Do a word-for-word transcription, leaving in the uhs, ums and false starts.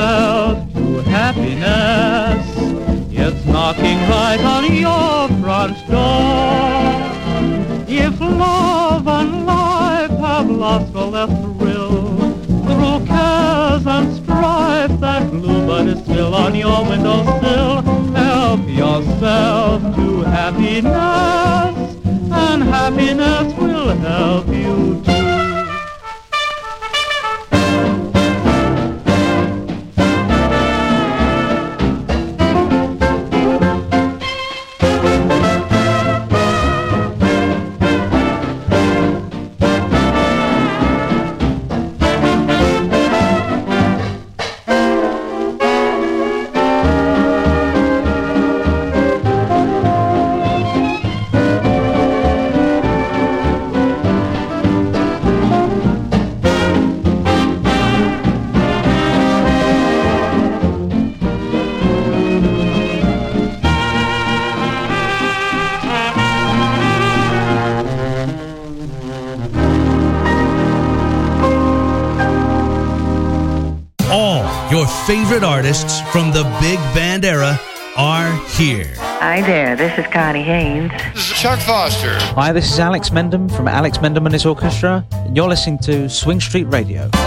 yourself to happiness. It's knocking right on your front door. If love and life have lost all their thrill, through cares and strife that bluebird is still on your windowsill, help yourself to happiness, and happiness will help you too. Favorite artists from the big band era are here. Hi there, this is Connie Haynes. This is Chuck Foster. Hi, this is Alex Mendham from Alex Mendham and his Orchestra, and you're listening to Swing Street Radio.